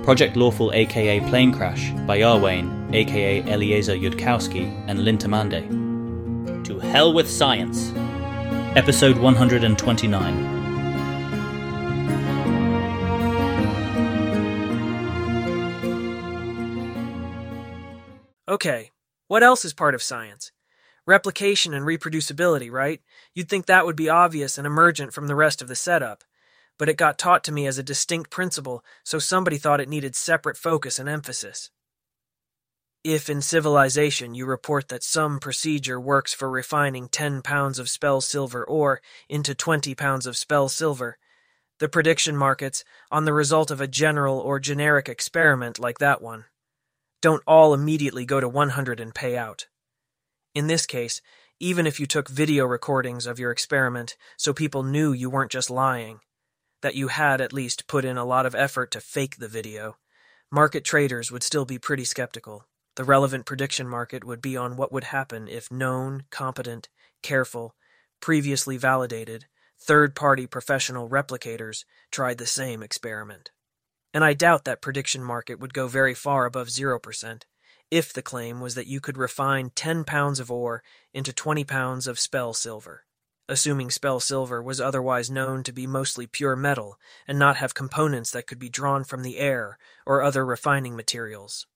Project Lawful aka Plane Crash by Arwayne aka Eliezer Yudkowsky and Lintamande. To Hell with Science. Episode 129. Okay, what else is part of science? Replication and reproducibility, right? You'd think that would be obvious and emergent from the rest of the setup. But it got taught to me as a distinct principle, so somebody thought it needed separate focus and emphasis. If in civilization you report that some procedure works for refining 10 pounds of spell silver ore into 20 pounds of spell silver, the prediction markets, on the result of a general or generic experiment like that one, don't all immediately go to 100 and pay out. In this case, even if you took video recordings of your experiment so people knew you weren't just lying, that you had at least put in a lot of effort to fake the video, market traders would still be pretty skeptical. The relevant prediction market would be on what would happen if known, competent, careful, previously validated, third-party professional replicators tried the same experiment. And I doubt that prediction market would go very far above 0%, if the claim was that you could refine 10 pounds of ore into 20 pounds of spell silver, assuming spell silver was otherwise known to be mostly pure metal and not have components that could be drawn from the air or other refining materials.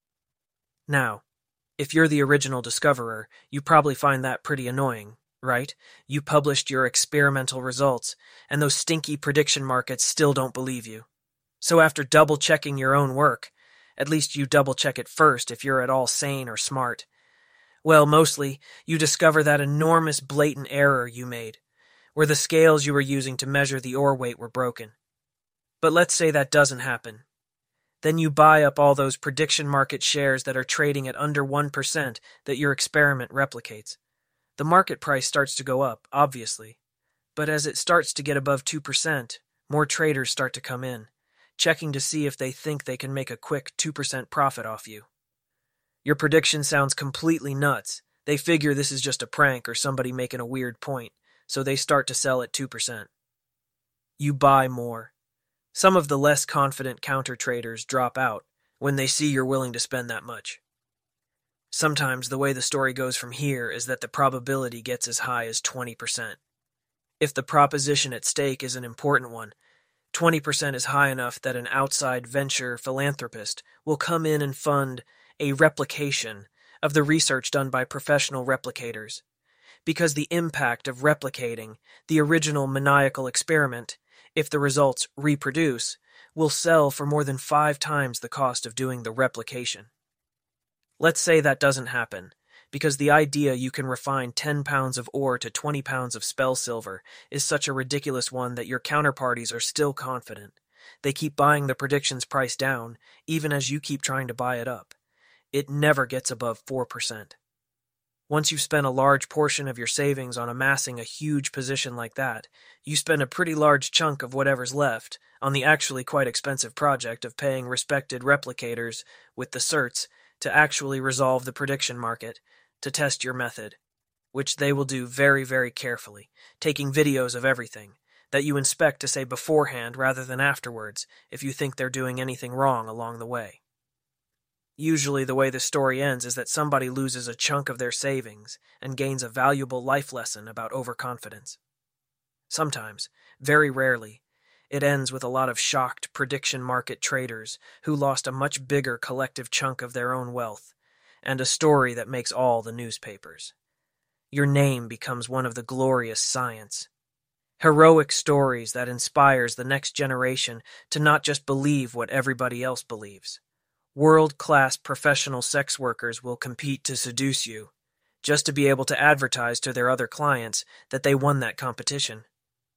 Now, if you're the original discoverer, you probably find that pretty annoying, right? You published your experimental results, and those stinky prediction markets still don't believe you. So after double-checking your own work, at least you double-check it first if you're at all sane or smart. Well, mostly, you discover that enormous blatant error you made, where the scales you were using to measure the ore weight were broken. But let's say that doesn't happen. Then you buy up all those prediction market shares that are trading at under 1% that your experiment replicates. The market price starts to go up, obviously. But as it starts to get above 2%, more traders start to come in, checking to see if they think they can make a quick 2% profit off you. Your prediction sounds completely nuts. They figure this is just a prank or somebody making a weird point, so they start to sell at 2%. You buy more. Some of the less confident counter-traders drop out when they see you're willing to spend that much. Sometimes the way the story goes from here is that the probability gets as high as 20%. If the proposition at stake is an important one, 20% is high enough that an outside venture philanthropist will come in and fund a replication of the research done by professional replicators, because the impact of replicating the original maniacal experiment, if the results reproduce, will sell for more than 5 times the cost of doing the replication. Let's say that doesn't happen, because the idea you can refine 10 pounds of ore to 20 pounds of spell silver is such a ridiculous one that your counterparties are still confident. They keep buying the prediction's price down, even as you keep trying to buy it up. It never gets above 4%. Once you've spent a large portion of your savings on amassing a huge position like that, you spend a pretty large chunk of whatever's left on the actually quite expensive project of paying respected replicators with the certs to actually resolve the prediction market, to test your method, which they will do very, very carefully, taking videos of everything, that you inspect to say beforehand rather than afterwards if you think they're doing anything wrong along the way. Usually the way the story ends is that somebody loses a chunk of their savings and gains a valuable life lesson about overconfidence. Sometimes, very rarely, it ends with a lot of shocked prediction market traders who lost a much bigger collective chunk of their own wealth, and a story that makes all the newspapers. Your name becomes one of the glorious science. Heroic stories that inspires the next generation to not just believe what everybody else believes. World-class professional sex workers will compete to seduce you, just to be able to advertise to their other clients that they won that competition.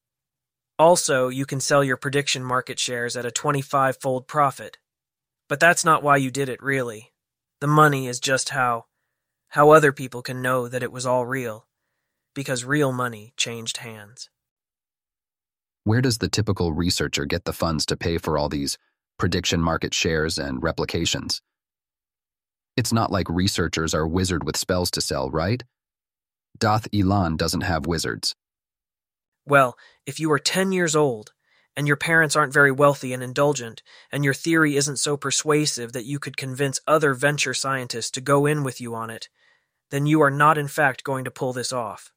Also, you can sell your prediction market shares at a 25-fold profit. But that's not why you did it, really. The money is just how other people can know that it was all real, because real money changed hands. Where does the typical researcher get the funds to pay for all these prediction market shares and replications? It's not like researchers are wizard with spells to sell, right? Doth Elon doesn't have wizards. Well, if you are 10 years old and your parents aren't very wealthy and indulgent, and your theory isn't so persuasive that you could convince other venture scientists to go in with you on it, then you are not in fact going to pull this off.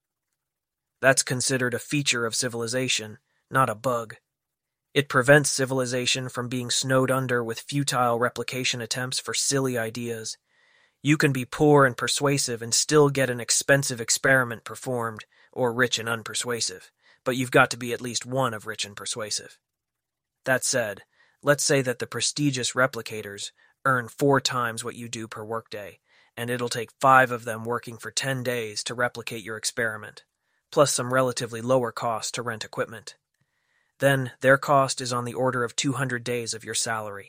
That's considered a feature of civilization, not a bug. It prevents civilization from being snowed under with futile replication attempts for silly ideas. You can be poor and persuasive and still get an expensive experiment performed, or rich and unpersuasive, but you've got to be at least one of rich and persuasive. That said, let's say that the prestigious replicators earn 4 times what you do per workday, and it'll take 5 of them working for 10 days to replicate your experiment, plus some relatively lower cost to rent equipment. Then their cost is on the order of 200 days of your salary.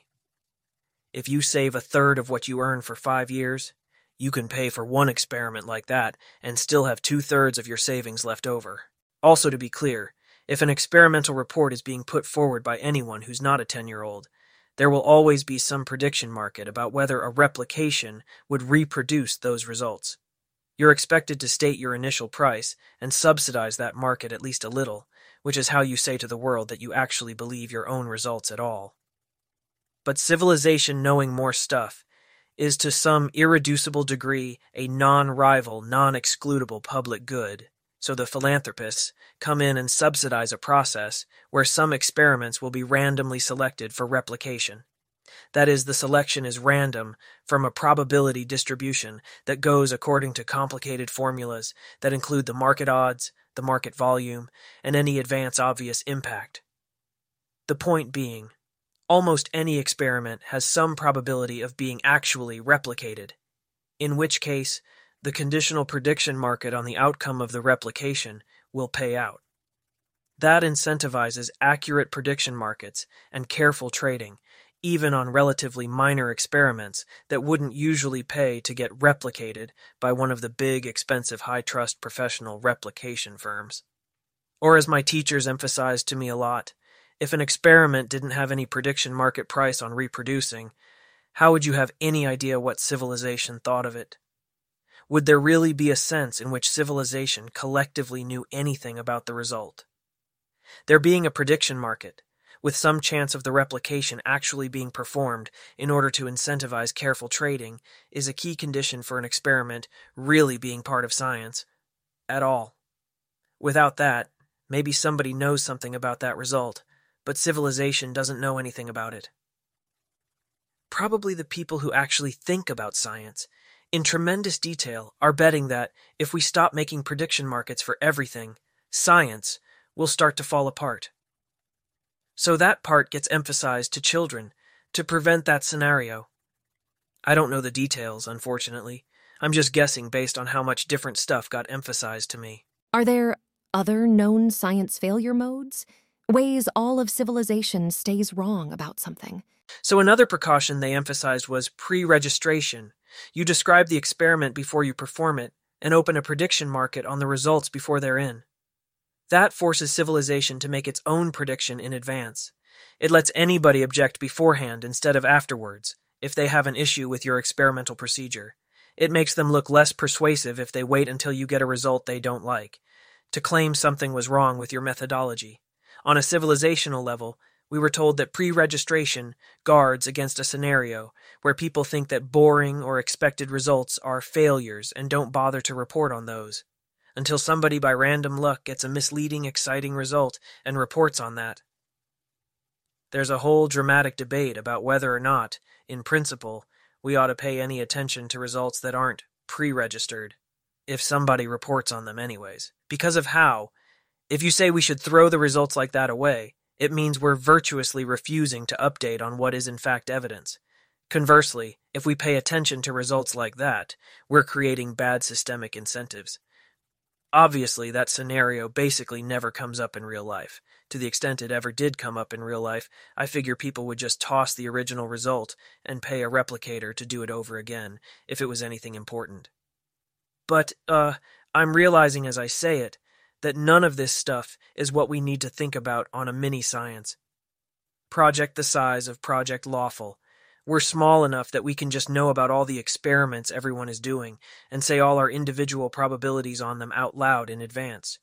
If you save 1/3 of what you earn for 5 years, you can pay for 1 experiment like that and still have 2/3 of your savings left over. Also, to be clear, if an experimental report is being put forward by anyone who's not a 10-year-old, there will always be some prediction market about whether a replication would reproduce those results. You're expected to state your initial price and subsidize that market at least a little, which is how you say to the world that you actually believe your own results at all. But civilization knowing more stuff is to some irreducible degree a non-rival, non-excludable public good, so the philanthropists come in and subsidize a process where some experiments will be randomly selected for replication. That is, the selection is random from a probability distribution that goes according to complicated formulas that include the market odds, the market volume, and any advance obvious impact. The point being, almost any experiment has some probability of being actually replicated, in which case the conditional prediction market on the outcome of the replication will pay out. That incentivizes accurate prediction markets and careful trading, even on relatively minor experiments that wouldn't usually pay to get replicated by one of the big, expensive, high-trust professional replication firms. Or as my teachers emphasized to me a lot, if an experiment didn't have any prediction market price on reproducing, how would you have any idea what civilization thought of it? Would there really be a sense in which civilization collectively knew anything about the result? There being a prediction market, with some chance of the replication actually being performed in order to incentivize careful trading, is a key condition for an experiment really being part of science at all. Without that, maybe somebody knows something about that result, but civilization doesn't know anything about it. Probably the people who actually think about science in tremendous detail are betting that if we stop making prediction markets for everything, science will start to fall apart. So that part gets emphasized to children to prevent that scenario. I don't know the details, unfortunately. I'm just guessing based on how much different stuff got emphasized to me. Are there other known science failure modes? Ways all of civilization stays wrong about something? So another precaution they emphasized was pre-registration. You describe the experiment before you perform it and open a prediction market on the results before they're in. That forces civilization to make its own prediction in advance. It lets anybody object beforehand instead of afterwards, if they have an issue with your experimental procedure. It makes them look less persuasive if they wait until you get a result they don't like, to claim something was wrong with your methodology. On a civilizational level, we were told that pre-registration guards against a scenario where people think that boring or expected results are failures and don't bother to report on those, until somebody by random luck gets a misleading, exciting result and reports on that. There's a whole dramatic debate about whether or not, in principle, we ought to pay any attention to results that aren't pre-registered, if somebody reports on them anyways. Because of how, if you say we should throw the results like that away, it means we're virtuously refusing to update on what is in fact evidence. Conversely, if we pay attention to results like that, we're creating bad systemic incentives. Obviously, that scenario basically never comes up in real life. To the extent it ever did come up in real life, I figure people would just toss the original result and pay a replicator to do it over again, if it was anything important. But, I'm realizing as I say it, that none of this stuff is what we need to think about on a mini-science. Project the size of Project Lawful. We're small enough that we can just know about all the experiments everyone is doing and say all our individual probabilities on them out loud in advance.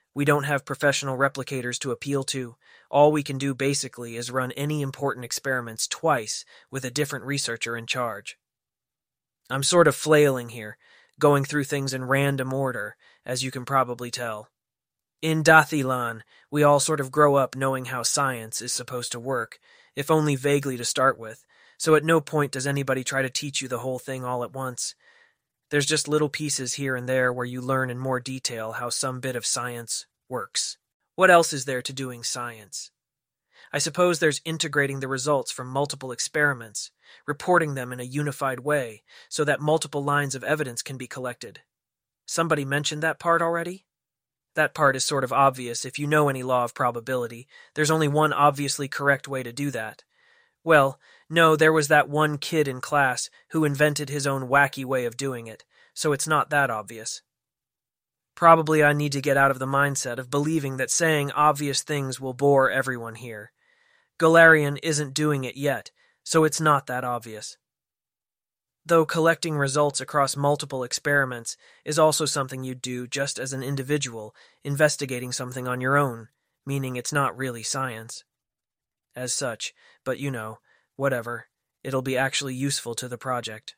We don't have professional replicators to appeal to. All we can do basically is run any important experiments twice with a different researcher in charge. I'm sort of flailing here, going through things in random order, as you can probably tell. In Dath Ilan, we all sort of grow up knowing how science is supposed to work, if only vaguely to start with, so at no point does anybody try to teach you the whole thing all at once. There's just little pieces here and there where you learn in more detail how some bit of science works. What else is there to doing science? I suppose there's integrating the results from multiple experiments, reporting them in a unified way, so that multiple lines of evidence can be collected. Somebody mentioned that part already? That part is sort of obvious if you know any law of probability. There's only one obviously correct way to do that. Well, no, there was that one kid in class who invented his own wacky way of doing it, so it's not that obvious. Probably I need to get out of the mindset of believing that saying obvious things will bore everyone here. Galarian isn't doing it yet, so it's not that obvious. Though collecting results across multiple experiments is also something you'd do just as an individual investigating something on your own, meaning it's not really science. As such, but whatever, it'll be actually useful to the project.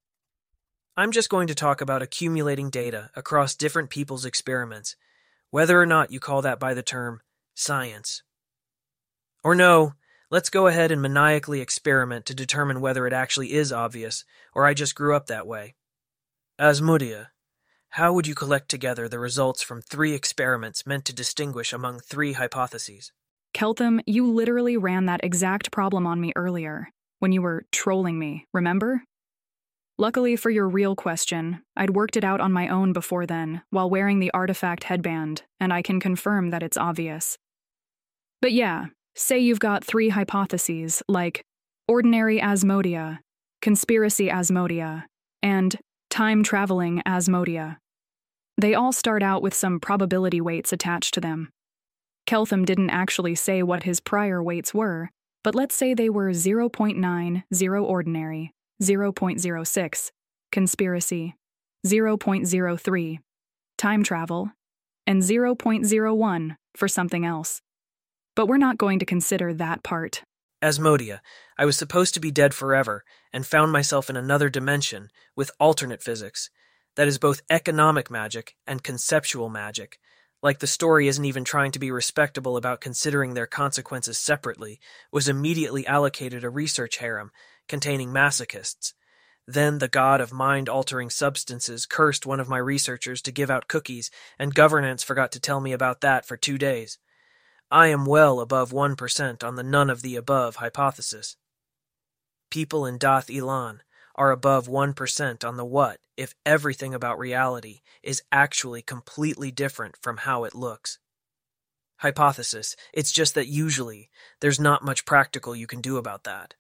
I'm just going to talk about accumulating data across different people's experiments, whether or not you call that by the term science. Or no, let's go ahead and maniacally experiment to determine whether it actually is obvious, or I just grew up that way. Asmodia, how would you collect together the results from 3 experiments meant to distinguish among 3 hypotheses? Keltham, you literally ran that exact problem on me earlier, when you were trolling me, remember? Luckily for your real question, I'd worked it out on my own before then, while wearing the artifact headband, and I can confirm that it's obvious. But yeah, say you've got 3 hypotheses, like ordinary Asmodia, conspiracy Asmodia, and time-traveling Asmodia. They all start out with some probability weights attached to them. Keltham didn't actually say what his prior weights were, but let's say they were 0.9, 0 ordinary, 0.06, conspiracy, 0.03, time travel, and 0.01 for something else. But we're not going to consider that part. Asmodia, I was supposed to be dead forever and found myself in another dimension with alternate physics. That is both economic magic and conceptual magic. Like the story isn't even trying to be respectable about considering their consequences separately, was immediately allocated a research harem containing masochists. Then the god of mind-altering substances cursed one of my researchers to give out cookies, and governance forgot to tell me about that for 2 days. I am well above 1% on the none of the above hypothesis. People in Dath Ilan are above 1% on the what if everything about reality is actually completely different from how it looks. Hypothesis, it's just that usually there's not much practical you can do about that.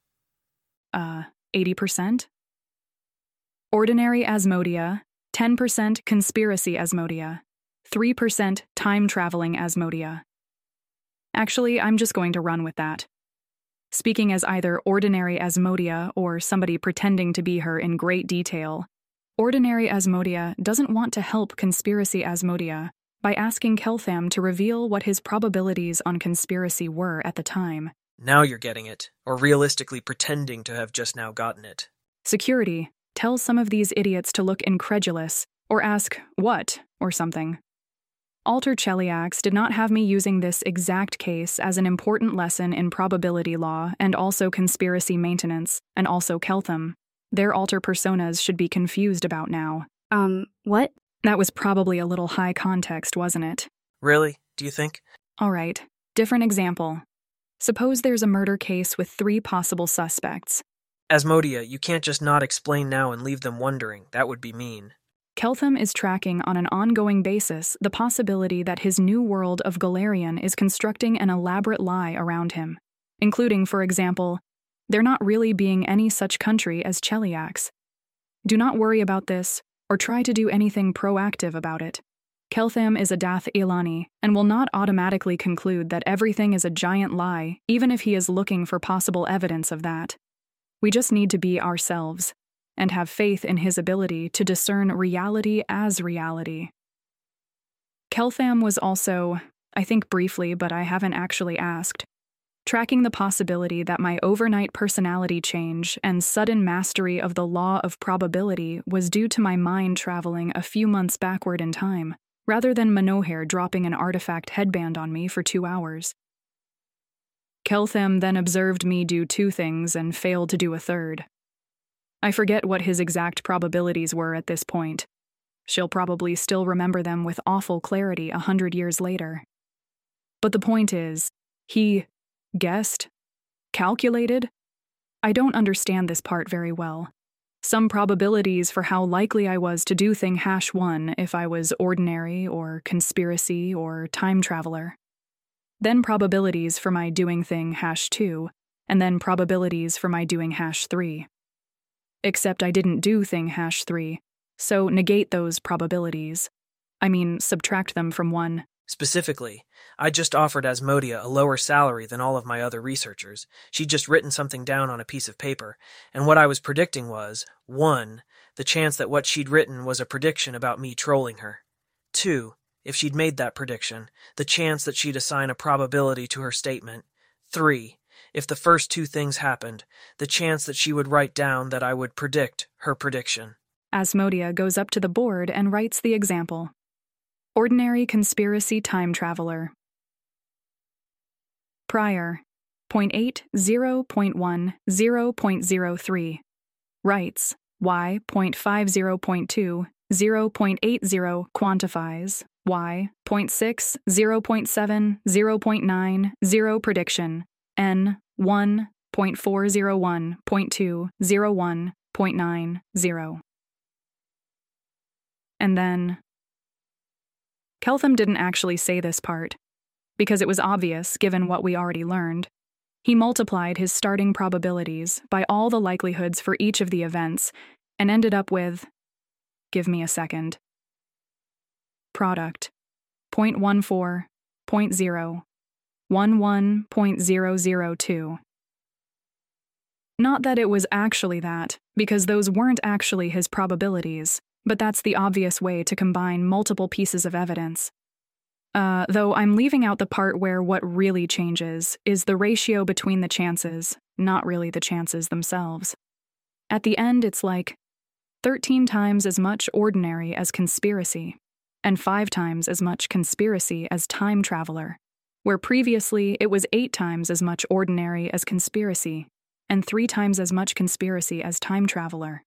80%? Ordinary Asmodia, 10% conspiracy Asmodia, 3% time-traveling Asmodia. Actually, I'm just going to run with that. Speaking as either ordinary Asmodia or somebody pretending to be her in great detail, ordinary Asmodia doesn't want to help conspiracy Asmodia by asking Keltham to reveal what his probabilities on conspiracy were at the time. Now you're getting it, or realistically pretending to have just now gotten it. Security tells some of these idiots to look incredulous, or ask, what, or something. Alter Cheliax did not have me using this exact case as an important lesson in probability law and also conspiracy maintenance, and also Keltham. Their alter personas should be confused about now. What? That was probably a little high context, wasn't it? Really? Do you think? All right, different example. Suppose there's a murder case with 3 possible suspects. Asmodia, you can't just not explain now and leave them wondering. That would be mean. Keltham is tracking on an ongoing basis the possibility that his new world of Galarian is constructing an elaborate lie around him, including, for example, there not really being any such country as Cheliax. Do not worry about this, or try to do anything proactive about it. Keltham is a Dath Ilani, and will not automatically conclude that everything is a giant lie, even if he is looking for possible evidence of that. We just need to be ourselves, and have faith in his ability to discern reality as reality. Keltham was also, I think briefly, but I haven't actually asked, tracking the possibility that my overnight personality change and sudden mastery of the law of probability was due to my mind traveling a few months backward in time, rather than Manohar dropping an artifact headband on me for 2 hours. Keltham then observed me do 2 things and failed to do a third. I forget what his exact probabilities were at this point. She'll probably still remember them with awful clarity 100 years later. But the point is, he guessed? Calculated? I don't understand this part very well. Some probabilities for how likely I was to do thing #1 if I was ordinary or conspiracy or time traveler. Then probabilities for my doing thing #2, and then probabilities for my doing #3. Except I didn't do thing #3, so negate those probabilities. I mean, subtract them from 1. Specifically, I just offered Asmodia a lower salary than all of my other researchers. She'd just written something down on a piece of paper, and what I was predicting was, 1, the chance that what she'd written was a prediction about me trolling her. 2, if she'd made that prediction, the chance that she'd assign a probability to her statement. 3, if the first 2 things happened, the chance that she would write down that I would predict her prediction. Asmodia goes up to the board and writes the example. Ordinary conspiracy time traveler. Prior, 0.80.1.0.03. Writes, y.50.2, 0.80 quantifies, y.6, 0.7, 0.9, 0 prediction, n, 1.401.201.90. And then... Keltham didn't actually say this part, because it was obvious given what we already learned. He multiplied his starting probabilities by all the likelihoods for each of the events and ended up with, give me a second, product, 0.14, 0.0, 11.002. Not that it was actually that, because those weren't actually his probabilities, but that's the obvious way to combine multiple pieces of evidence. Though I'm leaving out the part where what really changes is the ratio between the chances, not really the chances themselves. At the end, it's like 13 times as much ordinary as conspiracy, and 5 times as much conspiracy as time traveler, where previously it was 8 times as much ordinary as conspiracy, and 3 times as much conspiracy as time traveler.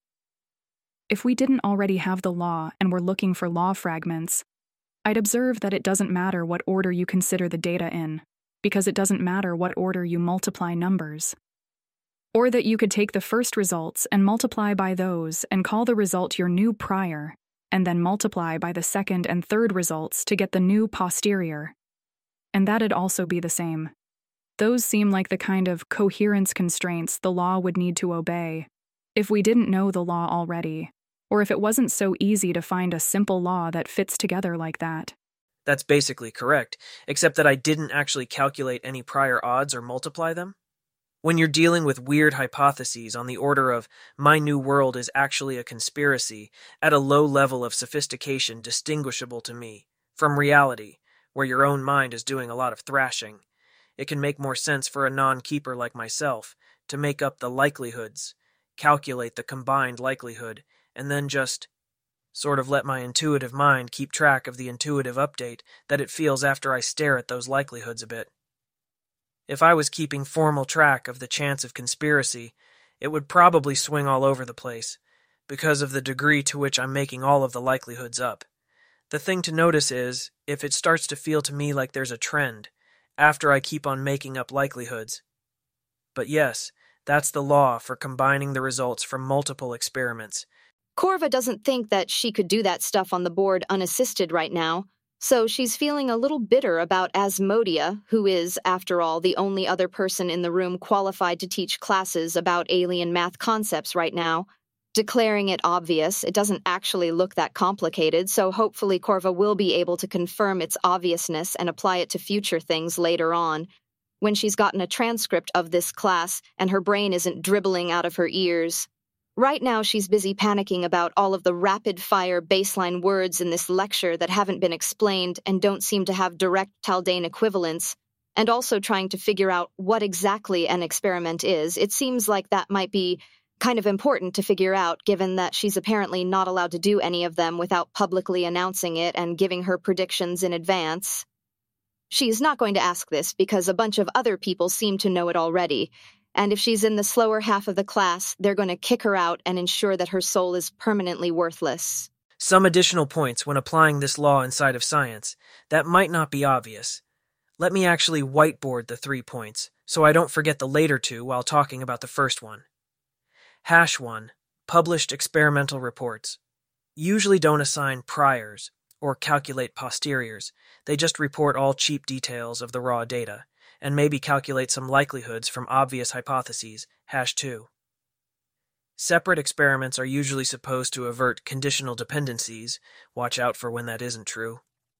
If we didn't already have the law and were looking for law fragments, I'd observe that it doesn't matter what order you consider the data in, because it doesn't matter what order you multiply numbers. Or that you could take the first results and multiply by those and call the result your new prior, and then multiply by the second and third results to get the new posterior. And that'd also be the same. Those seem like the kind of coherence constraints the law would need to obey if we didn't know the law already, or if it wasn't so easy to find a simple law that fits together like that. That's basically correct, except that I didn't actually calculate any prior odds or multiply them. When you're dealing with weird hypotheses on the order of my new world is actually a conspiracy at a low level of sophistication distinguishable to me from reality, where your own mind is doing a lot of thrashing, it can make more sense for a non-keeper like myself to make up the likelihoods, calculate the combined likelihood, and then just sort of let my intuitive mind keep track of the intuitive update that it feels after I stare at those likelihoods a bit. If I was keeping formal track of the chance of conspiracy, it would probably swing all over the place, because of the degree to which I'm making all of the likelihoods up. The thing to notice is, if it starts to feel to me like there's a trend, after I keep on making up likelihoods. But yes, that's the law for combining the results from multiple experiments. Corva doesn't think that she could do that stuff on the board unassisted right now, so she's feeling a little bitter about Asmodia, who is, after all, the only other person in the room qualified to teach classes about alien math concepts right now. Declaring it obvious, it doesn't actually look that complicated, so hopefully Corva will be able to confirm its obviousness and apply it to future things later on, when she's gotten a transcript of this class and her brain isn't dribbling out of her ears. Right now, she's busy panicking about all of the rapid-fire baseline words in this lecture that haven't been explained and don't seem to have direct Taldane equivalents, and also trying to figure out what exactly an experiment is. It seems like that might be kind of important to figure out, given that she's apparently not allowed to do any of them without publicly announcing it and giving her predictions in advance. She's not going to ask this because a bunch of other people seem to know it already, and if she's in the slower half of the class, they're going to kick her out and ensure that her soul is permanently worthless. Some additional points when applying this law inside of science that might not be obvious. Let me actually whiteboard the 3 points, so I don't forget the later 2 while talking about the first one. #1. Published experimental reports. Usually don't assign priors or calculate posteriors. They just report all cheap details of the raw data, and maybe calculate some likelihoods from obvious hypotheses. #2. Separate experiments are usually supposed to avert conditional dependencies. Watch out for when that isn't true.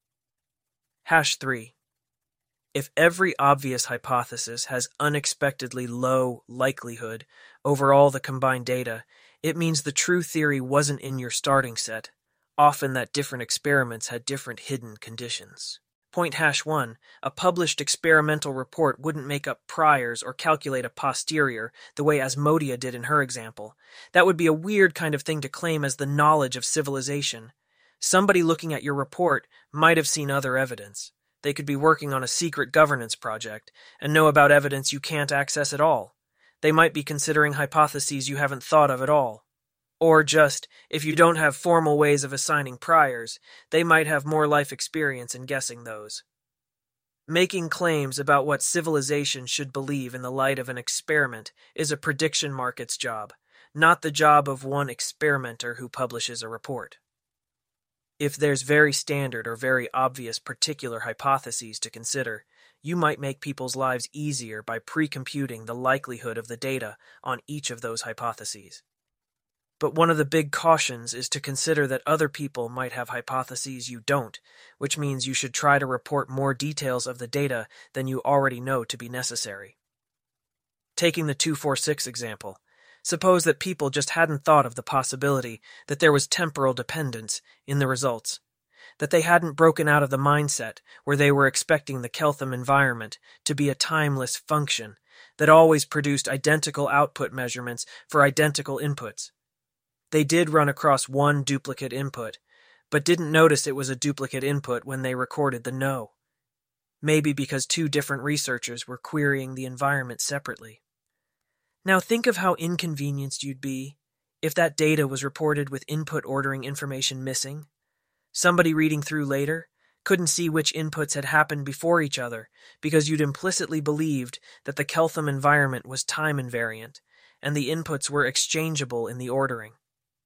#3. If every obvious hypothesis has unexpectedly low likelihood over all the combined data, it means the true theory wasn't in your starting set, often that different experiments had different hidden conditions. Point #1, a published experimental report wouldn't make up priors or calculate a posterior the way Asmodia did in her example. That would be a weird kind of thing to claim as the knowledge of civilization. Somebody looking at your report might have seen other evidence. They could be working on a secret governance project and know about evidence you can't access at all. They might be considering hypotheses you haven't thought of at all. Or just, if you don't have formal ways of assigning priors, they might have more life experience in guessing those. Making claims about what civilization should believe in the light of an experiment is a prediction market's job, not the job of one experimenter who publishes a report. If there's very standard or very obvious particular hypotheses to consider, you might make people's lives easier by pre-computing the likelihood of the data on each of those hypotheses. But one of the big cautions is to consider that other people might have hypotheses you don't, which means you should try to report more details of the data than you already know to be necessary. Taking the 246 example, suppose that people just hadn't thought of the possibility that there was temporal dependence in the results, that they hadn't broken out of the mindset where they were expecting the Keltham environment to be a timeless function that always produced identical output measurements for identical inputs. They did run across one duplicate input, but didn't notice it was a duplicate input when they recorded the no. Maybe because 2 different researchers were querying the environment separately. Now think of how inconvenienced you'd be if that data was reported with input ordering information missing. Somebody reading through later couldn't see which inputs had happened before each other because you'd implicitly believed that the Keltham environment was time invariant and the inputs were exchangeable in the ordering.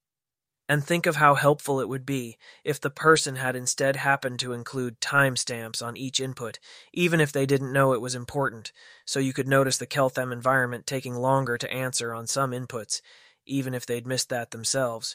And think of how helpful it would be if the person had instead happened to include timestamps on each input, even if they didn't know it was important, so you could notice the Keltham environment taking longer to answer on some inputs, even if they'd missed that themselves.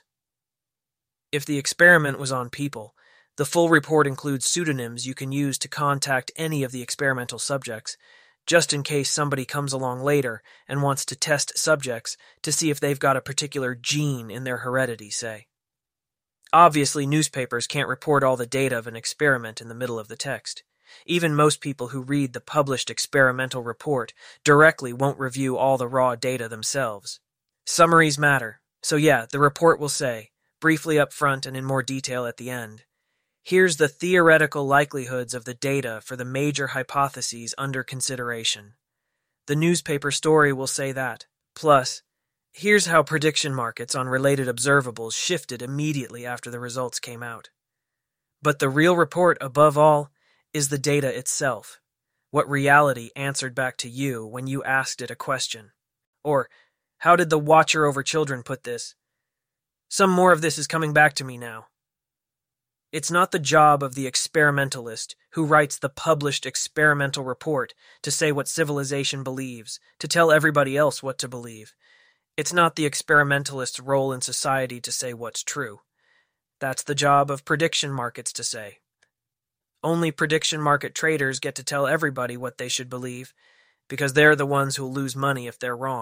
If the experiment was on people, the full report includes pseudonyms you can use to contact any of the experimental subjects, just in case somebody comes along later and wants to test subjects to see if they've got a particular gene in their heredity, say. Obviously, newspapers can't report all the data of an experiment in the middle of the text. Even most people who read the published experimental report directly won't review all the raw data themselves. Summaries matter, so yeah, the report will say, briefly up front and in more detail at the end, here's the theoretical likelihoods of the data for the major hypotheses under consideration. The newspaper story will say that. Plus, here's how prediction markets on related observables shifted immediately after the results came out. But the real report, above all, is the data itself. What reality answered back to you when you asked it a question. Or, how did the watcher over children put this? Some more of this is coming back to me now. It's not the job of the experimentalist who writes the published experimental report to say what civilization believes, to tell everybody else what to believe. It's not the experimentalist's role in society to say what's true. That's the job of prediction markets to say. Only prediction market traders get to tell everybody what they should believe, because they're the ones who'll lose money if they're wrong,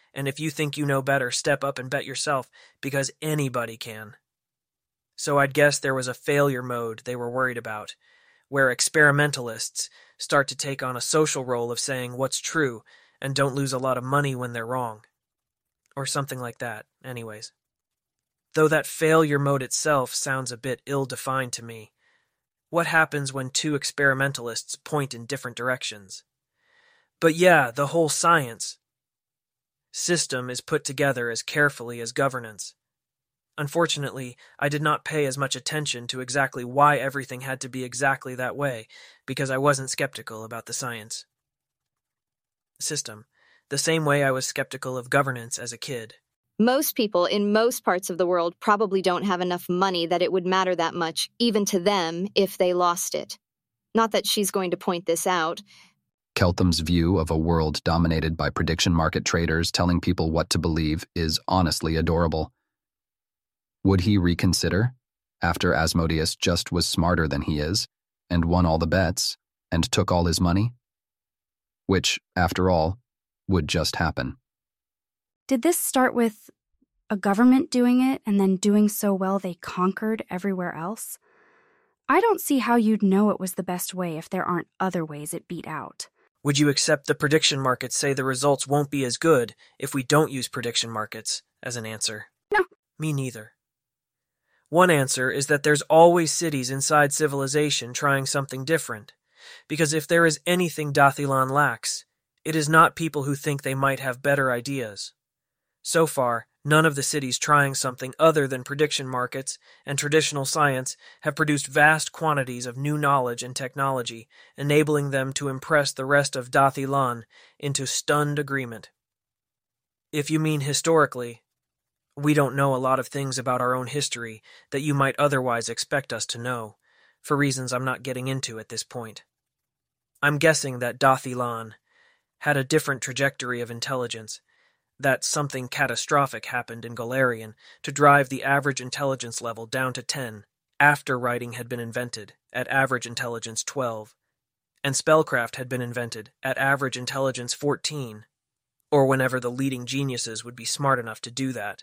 And if you think you know better, step up and bet yourself, because anybody can. So I'd guess there was a failure mode they were worried about, where experimentalists start to take on a social role of saying what's true and don't lose a lot of money when they're wrong. Or something like that, anyways. Though that failure mode itself sounds a bit ill-defined to me. What happens when two experimentalists point in different directions? But yeah, the whole science system is put together as carefully as governance. Unfortunately, I did not pay as much attention to exactly why everything had to be exactly that way, because I wasn't skeptical about the science system, the same way I was skeptical of governance as a kid. Most people in most parts of the world probably don't have enough money that it would matter that much, even to them, if they lost it. Not that she's going to point this out. Keltham's view of a world dominated by prediction market traders telling people what to believe is honestly adorable. Would he reconsider, after Asmodeus just was smarter than he is, and won all the bets, and took all his money? Which, after all, would just happen. Did this start with a government doing it and then doing so well they conquered everywhere else? I don't see how you'd know it was the best way if there aren't other ways it beat out. Would you accept the prediction markets say the results won't be as good if we don't use prediction markets as an answer? No. Me neither. One answer is that there's always cities inside civilization trying something different, because if there is anything Dathilan lacks, it is not people who think they might have better ideas. So far, none of the cities trying something other than prediction markets and traditional science have produced vast quantities of new knowledge and technology, enabling them to impress the rest of Dathilan into stunned agreement. If you mean historically, we don't know a lot of things about our own history that you might otherwise expect us to know, for reasons I'm not getting into at this point. I'm guessing that Dathilan had a different trajectory of intelligence, that something catastrophic happened in Golarion to drive the average intelligence level down to 10 after writing had been invented, at average intelligence 12, and spellcraft had been invented at average intelligence 14, or whenever the leading geniuses would be smart enough to do that.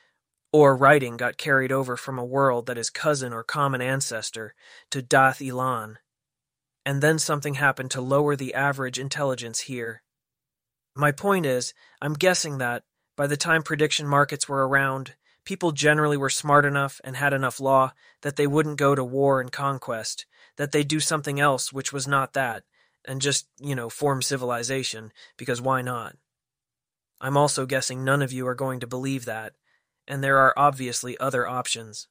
Or writing got carried over from a world that is cousin or common ancestor to Dath-Ilan, and then something happened to lower the average intelligence here. My point is, I'm guessing that, by the time prediction markets were around, people generally were smart enough and had enough law that they wouldn't go to war and conquest, that they'd do something else which was not that, and just, form civilization, because why not? I'm also guessing none of you are going to believe that, and there are obviously other options.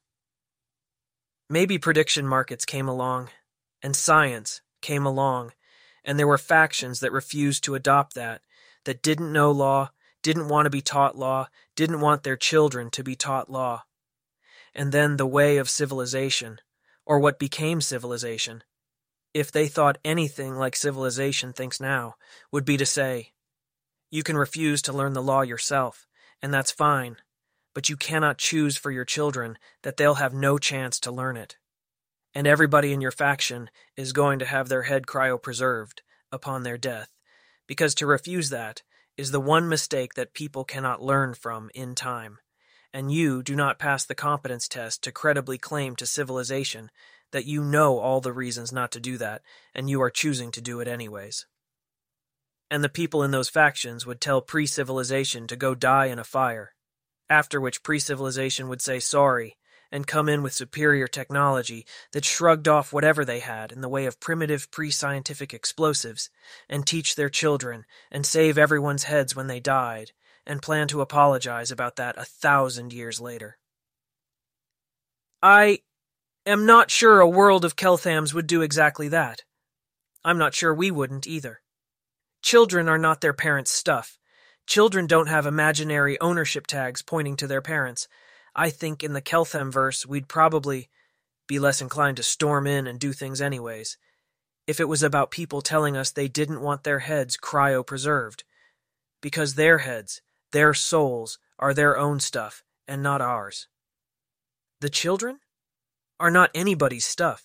Maybe prediction markets came along, and science came along, and there were factions that refused to adopt that didn't know law, didn't want to be taught law, didn't want their children to be taught law. And then the way of civilization, or what became civilization, if they thought anything like civilization thinks now, would be to say, you can refuse to learn the law yourself, and that's fine, but you cannot choose for your children that they'll have no chance to learn it. And everybody in your faction is going to have their head cryopreserved upon their death, because to refuse that is the one mistake that people cannot learn from in time, and you do not pass the competence test to credibly claim to civilization that you know all the reasons not to do that, and you are choosing to do it anyways. And the people in those factions would tell pre-civilization to go die in a fire, after which pre-civilization would say sorry, and come in with superior technology that shrugged off whatever they had in the way of primitive pre-scientific explosives, and teach their children, and save everyone's heads when they died, and plan to apologize about that 1,000 years later. I am not sure a world of Kelthams would do exactly that. I'm not sure we wouldn't either. Children are not their parents' stuff. Children don't have imaginary ownership tags pointing to their parents. I think in the Keltham-verse we'd probably be less inclined to storm in and do things anyways, if it was about people telling us they didn't want their heads cryopreserved, because their heads, their souls, are their own stuff, and not ours. The children are not anybody's stuff.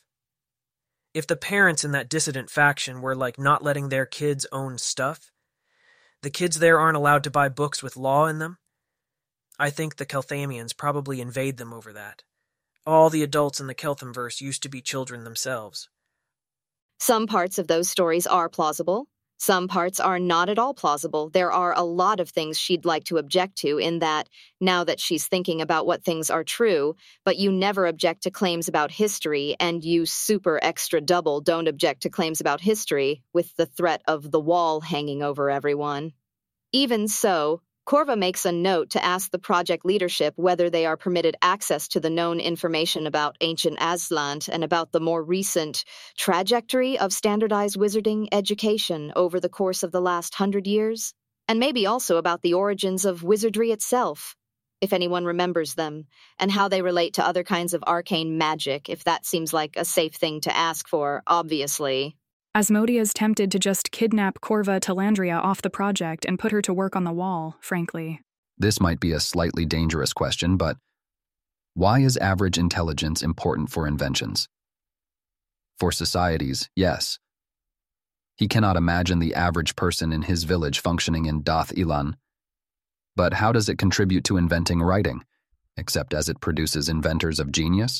If the parents in that dissident faction were like not letting their kids own stuff, The kids there aren't allowed to buy books with law in them? I think the Kelthamians probably invade them over that. All the adults in the Kelthamverse used to be children themselves. Some parts of those stories are plausible. Some parts are not at all plausible. There are a lot of things she'd like to object to in that, now that she's thinking about what things are true, but you never object to claims about history, and you super extra double don't object to claims about history, with the threat of the wall hanging over everyone. Even so, Corva makes a note to ask the project leadership whether they are permitted access to the known information about ancient Aslant and about the more recent trajectory of standardized wizarding education over the course of the last 100 years, and maybe also about the origins of wizardry itself, if anyone remembers them, and how they relate to other kinds of arcane magic, if that seems like a safe thing to ask for, obviously. Asmodea's tempted to just kidnap Corva Talandria off the project and put her to work on the wall, frankly. This might be a slightly dangerous question, but why is average intelligence important for inventions? For societies, yes. He cannot imagine the average person in his village functioning in Dath Ilan. But how does it contribute to inventing writing, except as it produces inventors of genius?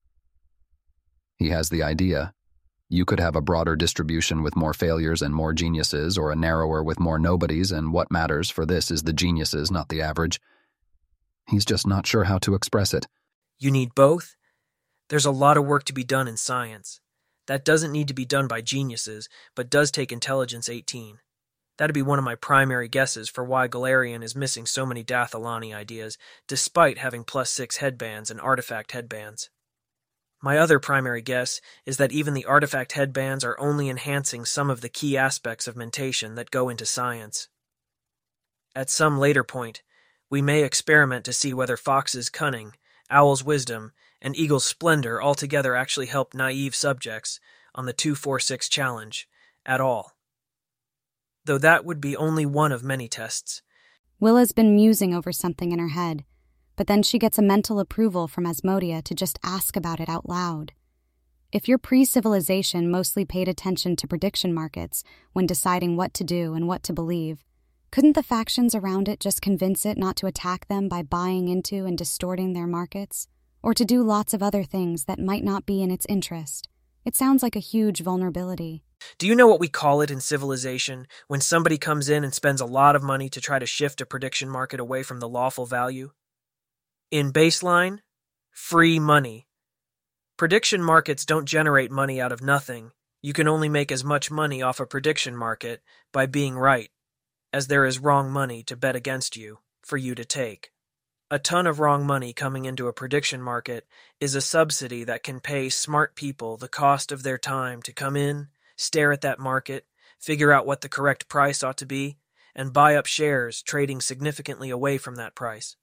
He has the idea. You could have a broader distribution with more failures and more geniuses, or a narrower with more nobodies, and what matters for this is the geniuses, not the average. He's just not sure how to express it. You need both? There's a lot of work to be done in science. That doesn't need to be done by geniuses, but does take intelligence 18. That'd be one of my primary guesses for why Galarian is missing so many Dath Ilani ideas, despite having +6 headbands and artifact headbands. My other primary guess is that even the artifact headbands are only enhancing some of the key aspects of mentation that go into science. At some later point, we may experiment to see whether Fox's cunning, Owl's wisdom, and Eagle's splendor altogether actually help naive subjects on the 246 challenge at all. Though that would be only one of many tests. Willa's been musing over something in her head, but then she gets a mental approval from Asmodea to just ask about it out loud. If your pre-civilization mostly paid attention to prediction markets when deciding what to do and what to believe, couldn't the factions around it just convince it not to attack them by buying into and distorting their markets, or to do lots of other things that might not be in its interest? It sounds like a huge vulnerability. Do you know what we call it in civilization when somebody comes in and spends a lot of money to try to shift a prediction market away from the lawful value? In baseline, free money. Prediction markets don't generate money out of nothing. You can only make as much money off a prediction market by being right, as there is wrong money to bet against you, for you to take. A ton of wrong money coming into a prediction market is a subsidy that can pay smart people the cost of their time to come in, stare at that market, figure out what the correct price ought to be, and buy up shares trading significantly away from that price.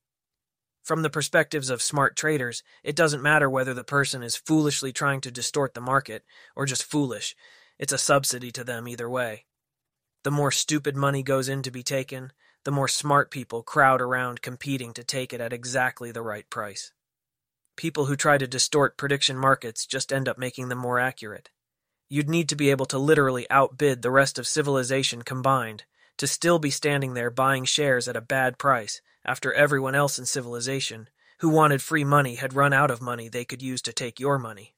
From the perspectives of smart traders, it doesn't matter whether the person is foolishly trying to distort the market or just foolish. It's a subsidy to them either way. The more stupid money goes in to be taken, the more smart people crowd around competing to take it at exactly the right price. People who try to distort prediction markets just end up making them more accurate. You'd need to be able to literally outbid the rest of civilization combined to still be standing there buying shares at a bad price after everyone else in civilization who wanted free money had run out of money they could use to take your money.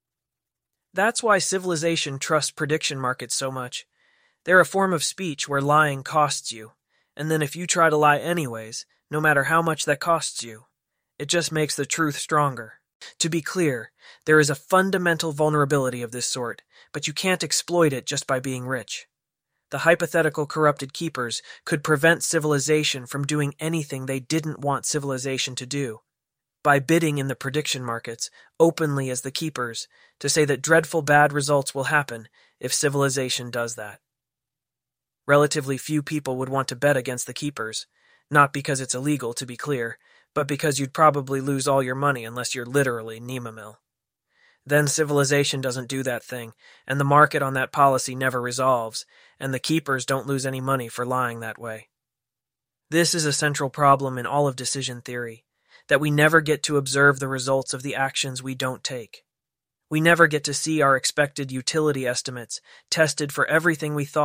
That's why civilization trusts prediction markets so much. They're a form of speech where lying costs you, and then if you try to lie anyways, no matter how much that costs you, it just makes the truth stronger. To be clear, there is a fundamental vulnerability of this sort, but you can't exploit it just by being rich. The hypothetical corrupted keepers could prevent civilization from doing anything they didn't want civilization to do, by bidding in the prediction markets, openly as the keepers, to say that dreadful bad results will happen if civilization does that. Relatively few people would want to bet against the keepers, not because it's illegal, to be clear, but because you'd probably lose all your money unless you're literally Nemamil. Then civilization doesn't do that thing, and the market on that policy never resolves, and the keepers don't lose any money for lying that way. This is a central problem in all of decision theory, that we never get to observe the results of the actions we don't take. We never get to see our expected utility estimates tested for everything we thought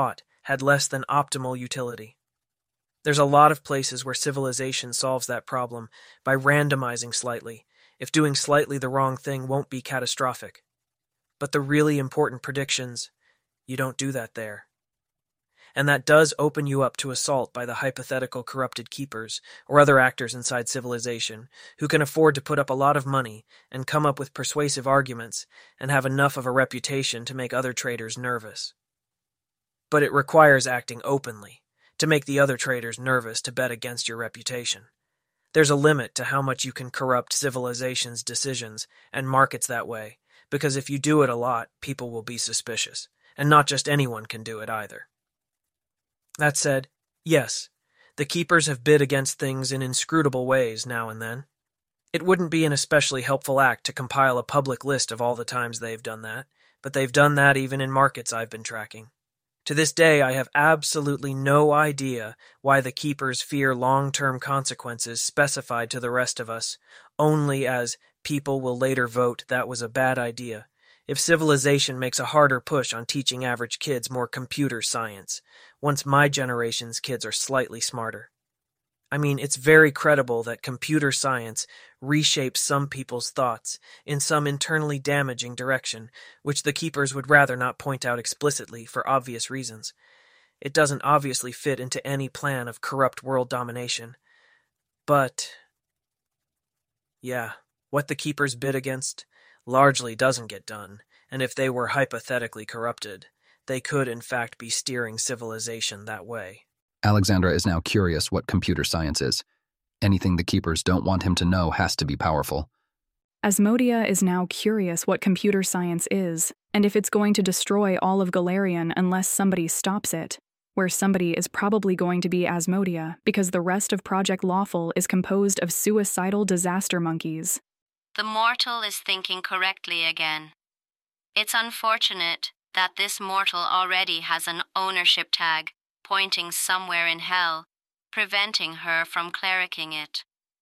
had less than optimal utility. There's a lot of places where civilization solves that problem by randomizing slightly, if doing slightly the wrong thing won't be catastrophic. But the really important predictions, you don't do that there. And that does open you up to assault by the hypothetical corrupted keepers or other actors inside civilization who can afford to put up a lot of money and come up with persuasive arguments and have enough of a reputation to make other traders nervous. But it requires acting openly to make the other traders nervous to bet against your reputation. There's a limit to how much you can corrupt civilization's decisions and markets that way, because if you do it a lot, people will be suspicious, and not just anyone can do it either. That said, yes, the keepers have bid against things in inscrutable ways now and then. It wouldn't be an especially helpful act to compile a public list of all the times they've done that, but they've done that even in markets I've been tracking. To this day, I have absolutely no idea why the keepers fear long-term consequences specified to the rest of us, only as people will later vote that was a bad idea. If civilization makes a harder push on teaching average kids more computer science, once my generation's kids are slightly smarter. I mean, it's very credible that computer science reshapes some people's thoughts in some internally damaging direction, which the keepers would rather not point out explicitly for obvious reasons. It doesn't obviously fit into any plan of corrupt world domination. But, yeah, what the keepers bid against largely doesn't get done, and if they were hypothetically corrupted, they could in fact be steering civilization that way. Alexandra is now curious what computer science is. Anything the keepers don't want him to know has to be powerful. Asmodia is now curious what computer science is, and if it's going to destroy all of Galarian unless somebody stops it, where somebody is probably going to be Asmodia, because the rest of Project Lawful is composed of suicidal disaster monkeys. The mortal is thinking correctly again. It's unfortunate that this mortal already has an ownership tag pointing somewhere in hell, preventing her from clericing it.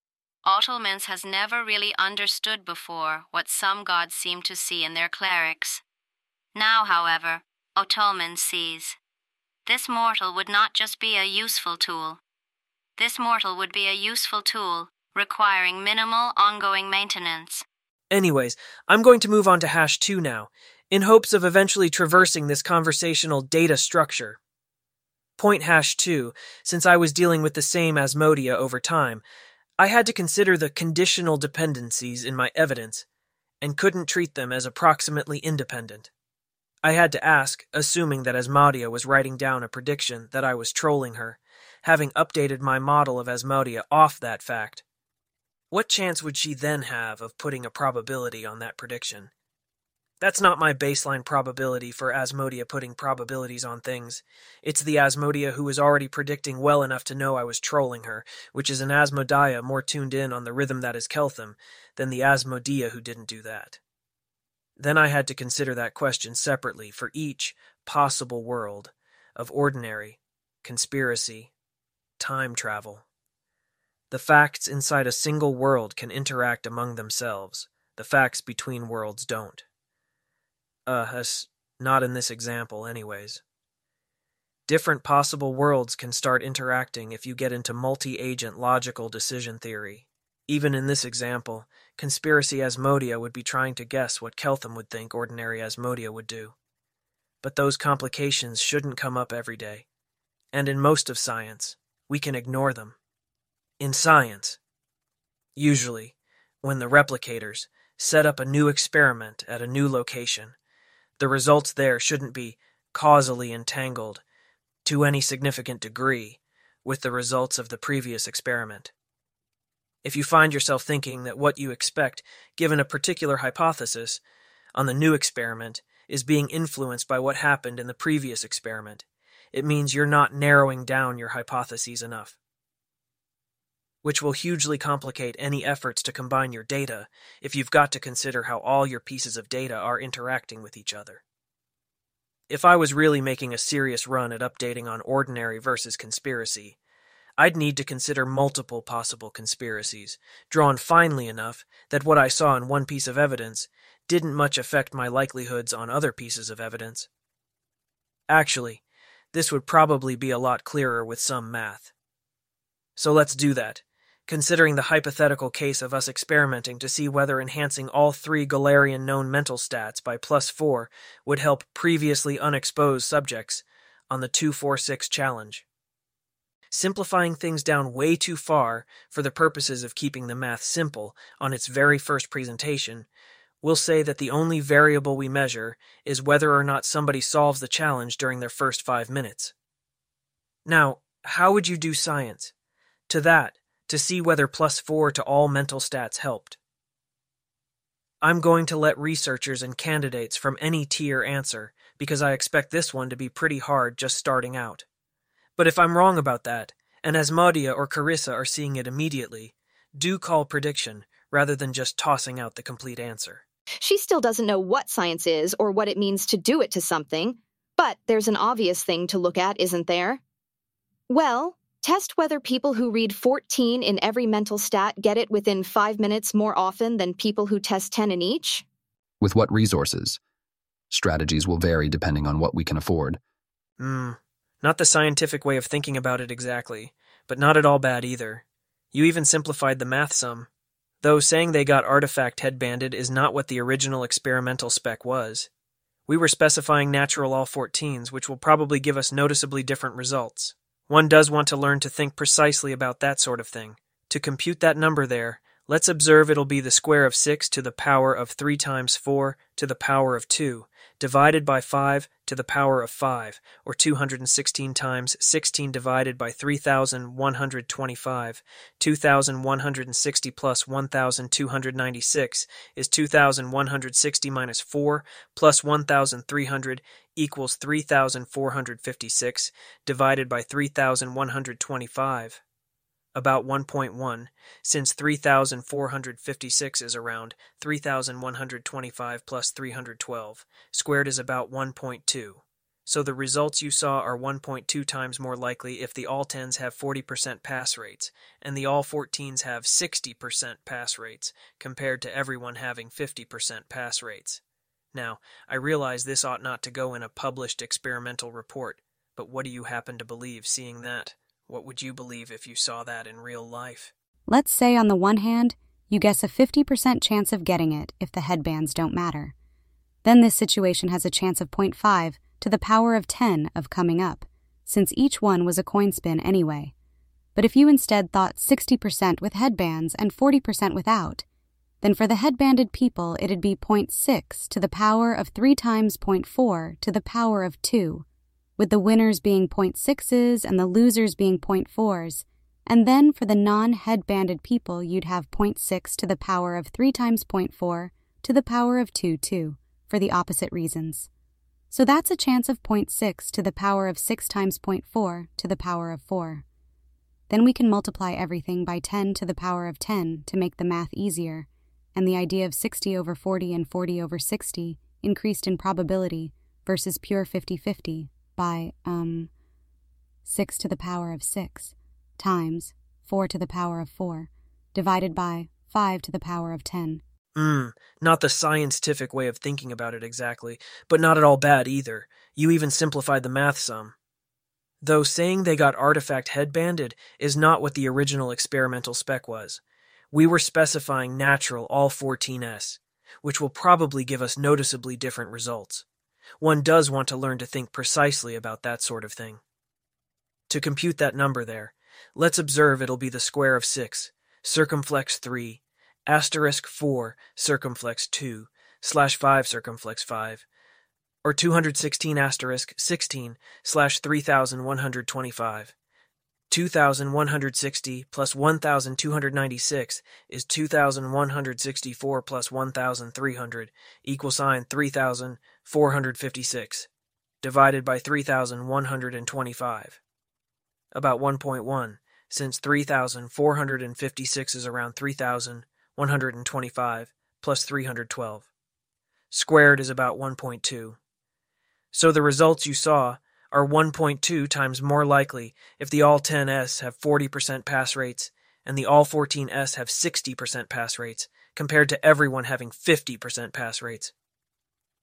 Otolmens has never really understood before what some gods seem to see in their clerics. Now, however, Otolmens sees. This mortal would not just be a useful tool. This mortal would be a useful tool, requiring minimal ongoing maintenance. Anyways, I'm going to move on to hash 2 now, in hopes of eventually traversing this conversational data structure. Point hash 2, since I was dealing with the same Asmodia over time, I had to consider the conditional dependencies in my evidence, and couldn't treat them as approximately independent. I had to ask, assuming that Asmodia was writing down a prediction that I was trolling her, having updated my model of Asmodia off that fact. What chance would she then have of putting a probability on that prediction? That's not my baseline probability for Asmodia putting probabilities on things. It's the Asmodia who was already predicting well enough to know I was trolling her, which is an Asmodia more tuned in on the rhythm that is Keltham than the Asmodia who didn't do that. Then I had to consider that question separately for each possible world of ordinary, conspiracy, time travel. The facts inside a single world can interact among themselves. The facts between worlds don't. Not in this example, anyways. Different possible worlds can start interacting if you get into multi-agent logical decision theory. Even in this example, Conspiracy Asmodia would be trying to guess what Keltham would think ordinary Asmodia would do. But those complications shouldn't come up every day. And in most of science, we can ignore them. In science, usually, when the replicators set up a new experiment at a new location, the results there shouldn't be causally entangled to any significant degree with the results of the previous experiment. If you find yourself thinking that what you expect, given a particular hypothesis, on the new experiment is being influenced by what happened in the previous experiment, it means you're not narrowing down your hypotheses enough, which will hugely complicate any efforts to combine your data if you've got to consider how all your pieces of data are interacting with each other. If I was really making a serious run at updating on ordinary versus conspiracy, I'd need to consider multiple possible conspiracies, drawn finely enough that what I saw in one piece of evidence didn't much affect my likelihoods on other pieces of evidence. Actually, This would probably be a lot clearer with some math. So let's do that, considering the hypothetical case of us experimenting to see whether enhancing all 3 Galarian known mental stats by +4 would help previously unexposed subjects on the 2-4-6 challenge. Simplifying things down way too far for the purposes of keeping the math simple on its very first presentation, we'll say that the only variable we measure is whether or not somebody solves the challenge during their first 5 minutes. Now, how would you do science? To see whether +4 to all mental stats helped. I'm going to let researchers and candidates from any tier answer, because I expect this one to be pretty hard just starting out. But if I'm wrong about that, and Asmodia or Carissa are seeing it immediately, do call prediction rather than just tossing out the complete answer. She still doesn't know what science is or what it means to do it to something, but there's an obvious thing to look at, isn't there? Well, test whether people who read 14 in every mental stat get it within 5 minutes more often than people who test 10 in each. With what resources? Strategies will vary depending on what we can afford. Not the scientific way of thinking about it exactly, but not at all bad either. You even simplified the math some. Though saying they got artifact headbanded is not what the original experimental spec was. We were specifying natural all 14s, which will probably give us noticeably different results. One does want to learn to think precisely about that sort of thing. To compute that number there, let's observe it'll be the square of 6 to the power of 3 times 4 to the power of 2, divided by 5 to the power of 5, or 216 times 16 divided by 3,125. 2,160 plus 1,296 is 2,160 minus 4 plus 1,300 equals 3,456, divided by 3,125. About 1.1, since 3,456 is around 3,125 plus 312. Squared is about 1.2. So the results you saw are 1.2 times more likely if the all 10s have 40% pass rates, and the all 14s have 60% pass rates, compared to everyone having 50% pass rates. Now, I realize this ought not to go in a published experimental report, but what do you happen to believe seeing that? What would you believe if you saw that in real life? Let's say on the one hand, you guess a 50% chance of getting it if the headbands don't matter. Then this situation has a chance of 0.5 to the power of 10 of coming up, since each one was a coin spin anyway. But if you instead thought 60% with headbands and 40% without, then for the headbanded people it'd be 0.6 to the power of 3 times 0.4 to the power of 2, with the winners being 0.6s and the losers being 0.4s, and then for the non-headbanded people you'd have 0.6 to the power of 3 times 0.4 to the power of 2 too, for the opposite reasons. So that's a chance of 0.6 to the power of 6 times 0.4 to the power of 4. Then we can multiply everything by 10 to the power of 10 to make the math easier, and the idea of 60 over 40 and 40 over 60 increased in probability versus pure 50-50. By, 6 to the power of 6 times 4 to the power of 4, divided by 5 to the power of 10. Not the scientific way of thinking about it exactly, but not at all bad either. You even simplified the math some. Though saying they got artifact headbanded is not what the original experimental spec was. We were specifying natural all 14s, which will probably give us noticeably different results. One does want to learn to think precisely about that sort of thing. To compute that number there, let's observe it'll be the square of 6, circumflex 3, asterisk 4, circumflex 2, slash 5, circumflex 5, or 216 asterisk 16, slash 3,125. 2,160 plus 1,296 is 2,164 plus 1,300 equal sign 3,456 divided by 3,125. About 1.1, since 3,456 is around 3,125 plus 312. Squared is about 1.2. So the results you saw are 1.2 times more likely if the all 10s have 40% pass rates and the all 14s have 60% pass rates, compared to everyone having 50% pass rates.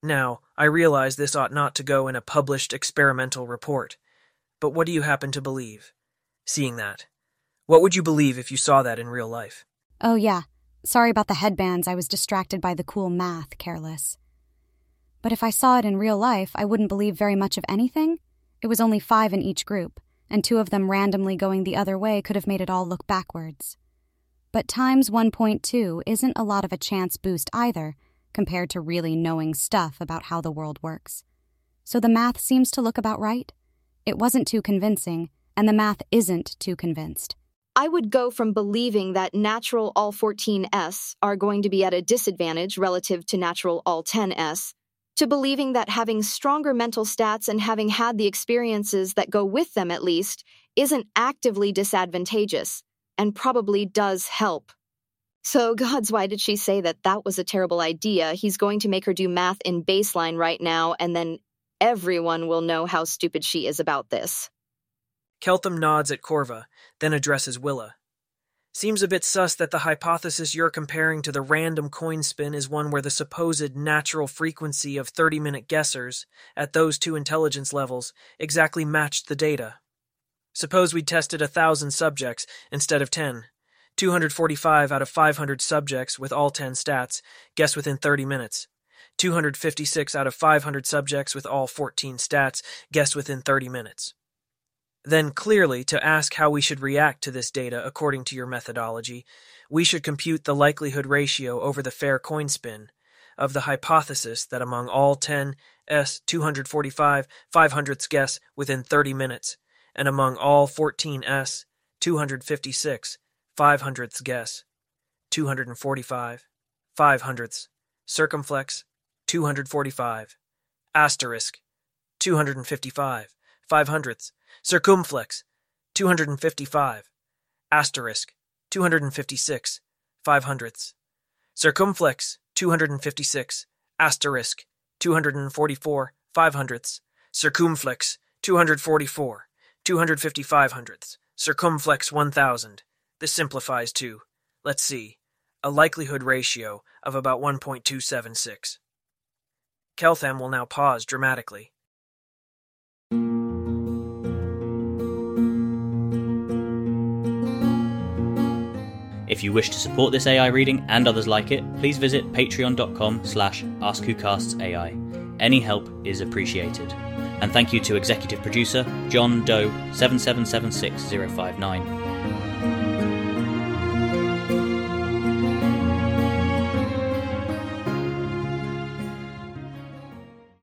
Now, I realize this ought not to go in a published experimental report, but what do you happen to believe, seeing that? What would you believe if you saw that in real life? Oh, yeah. Sorry about the headbands. I was distracted by the cool math, careless. But if I saw it in real life, I wouldn't believe very much of anything. It was only 5 in each group, and 2 of them randomly going the other way could have made it all look backwards. But times 1.2 isn't a lot of a chance boost either, compared to really knowing stuff about how the world works. So the math seems to look about right. It wasn't too convincing, and the math isn't too convinced. I would go from believing that natural all 14s are going to be at a disadvantage relative to natural all 10s, to believing that having stronger mental stats and having had the experiences that go with them at least isn't actively disadvantageous, and probably does help. So, gods, why did she say that that was a terrible idea? He's going to make her do math in baseline right now, and then everyone will know how stupid she is about this. Keltham nods at Corva, then addresses Willa. Seems a bit sus that the hypothesis you're comparing to the random coin spin is one where the supposed natural frequency of 30-minute guessers at those 2 intelligence levels exactly matched the data. Suppose we tested 1,000 subjects instead of 10. 245 out of 500 subjects with all 10 stats guess within 30 minutes. 256 out of 500 subjects with all 14 stats guess within 30 minutes. Then clearly, to ask how we should react to this data according to your methodology, we should compute the likelihood ratio over the fair coin spin of the hypothesis that among all 10 245 500ths guess within 30 minutes, and among all 14 256 500ths guess 245 500ths, circumflex 245, asterisk 255 500ths, circumflex 255, asterisk 256 500ths, circumflex 256, asterisk 244 500ths, circumflex 244 255 hundredths, circumflex 1000. This simplifies to, let's see, a likelihood ratio of about 1.276. Keltham will now pause dramatically. If you wish to support this AI reading and others like it, please visit patreon.com/AskWhoCastsAI. Any help is appreciated. And thank you to executive producer John Doe 7776059.